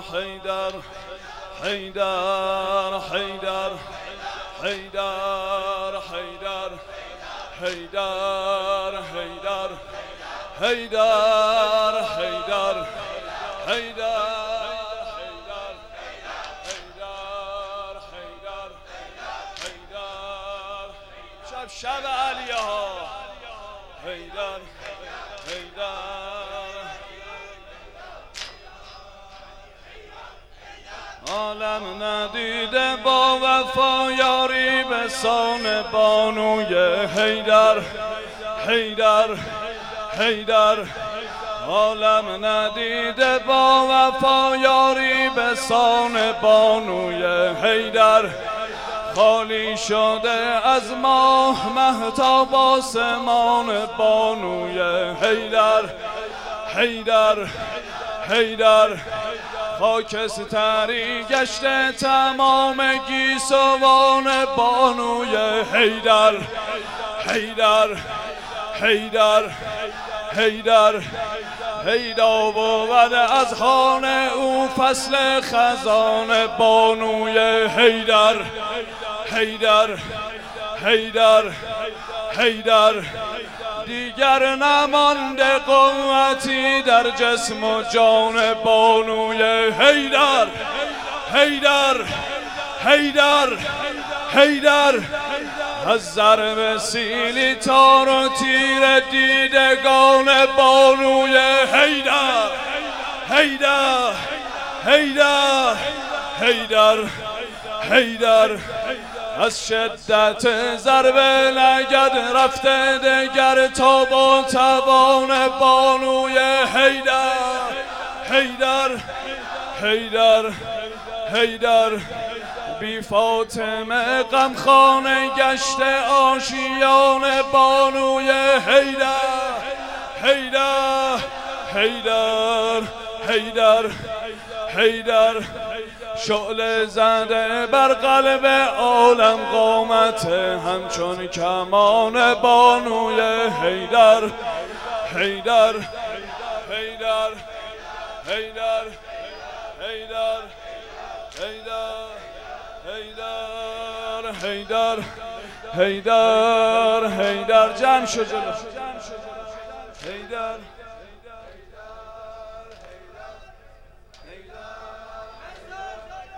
حیدر حیدر حیدر حیدر حیدر حیدر حیدر حیدر حیدر حیدر شب علیه ها حیدر حیدر عالم ندیده با وفا یاری به سان بانوی حیدر حیدر حیدر عالم ندیده با وفا یاری به سان بانوی حیدر خالی شده از ماه مهتاب آسمان بانوی حیدر حیدر حیدر خاکستری گشته تمام گیسوان بانوی حیدر حیدر حیدر حیدر پیدا بود از خان او فصل خزان بانوی حیدر حیدر حیدر حیدر دیگر نمانده قوتی در جسم و جان بانوی حیدر حیدر حیدر حیدر از ضرب سیلی تار و تیر دیدگان بانوی حیدر حیدر حیدر حیدر حیدر از شدت ضرب لگد رفته دگر تاب و توان بانوی حیدر حیدر حیدر حیدر بی فاطمه غمخانه گشته آشیان بانوی حیدر حیدر حیدر حیدر حیدر شعله زده بر قلب عالم قامت همچون کمان بانوی حیدر حیدر حیدر حیدر حیدر حیدر حیدر حیدر حیدر جمع شو جلو حیدر